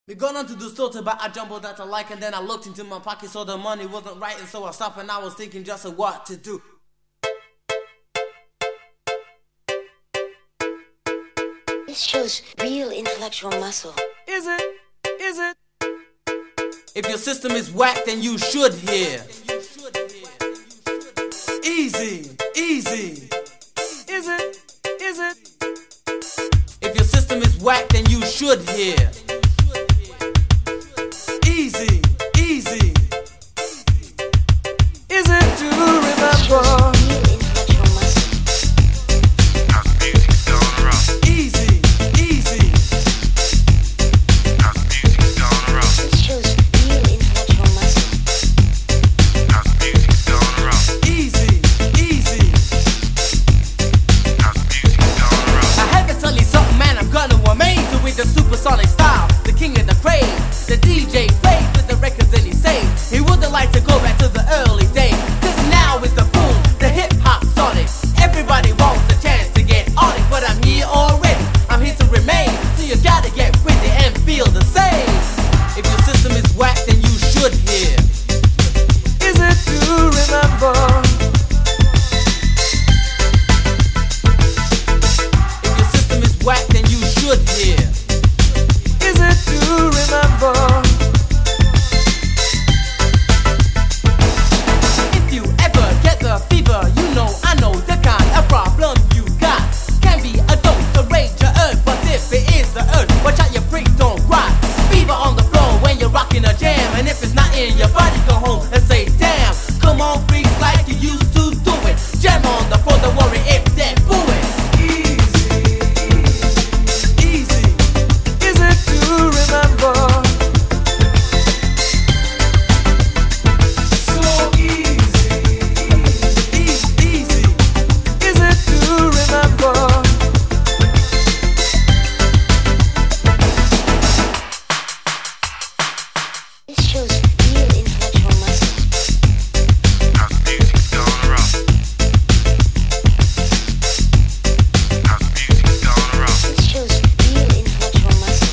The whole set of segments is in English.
We gone on to the store to buy a jumbo that I like, and then I looked into my pocket, so the money wasn't right, and so I stopped and I was thinking just of what to do. This shows real intellectual muscle. Is it? Is it? If your system is whack, then you should hear. Easy, easy. Is it? Is it? If your system is whack, then you should hear. Easy, easy. Is it to remember? Easy, easy. Easy, easy. I had to tell you something, man, I'm gonna amaze you with the supersonic style, the king of the crave. The DJ played with the records and he said he wouldn't like to go back to the early days. Cause now it's the boom, the hip hop sonic. Everybody wants a chance to get on it, but I'm here already, I'm here to remain. So you gotta get with it and feel the same. If your system is whack, then you should hear. Is it to remember? If your system is whack, then you should hear. Is it to remember? If you ever get the fever, you know I know the kind of problem you got. Can be a dose, a rage, a urge, but if it is the urge, watch out your freak, don't cry. Fever on the floor when you're rocking a jam, and if it's not in your body, go home and say damn. Come on, freaks, like you used to do it. Jam on the floor, don't worry if they're booing. Easy, is it to remember? So easy, easy, is it to remember? This shows real intellectual muscle. This shows real intellectual muscle.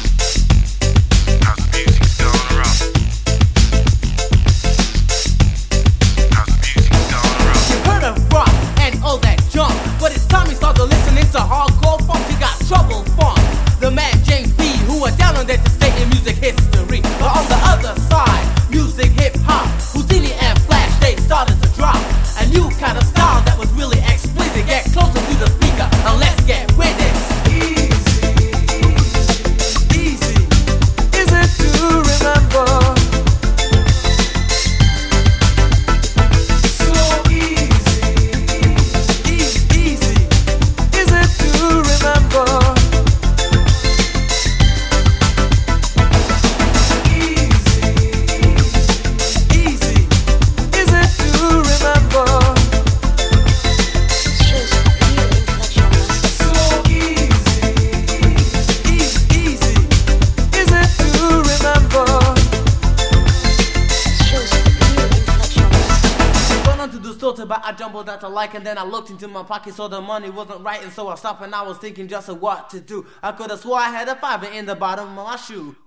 You heard of rock and all that junk, but it's time you start to listening to hardcore funk. You got Trouble Funk, the man James B, who are down on that to stay in music history. But on the other side, music hip hop, Houdini and Flash, they started to drop a new kind of style that was really explicit. Get closer to the speaker and let's get with it. Easy, is it to remember? So easy, is it to remember? Easy, is it to remember? This shows real intellectual muscle. So easy, is it to remember? This shows real intellectual muscle. Went on to the store to buy a jumbo that I like, and then I looked into my pocket, so the money wasn't right, and so I stopped and I was thinking just of what to do. I could have swore I had a $5 in the bottom of my shoe.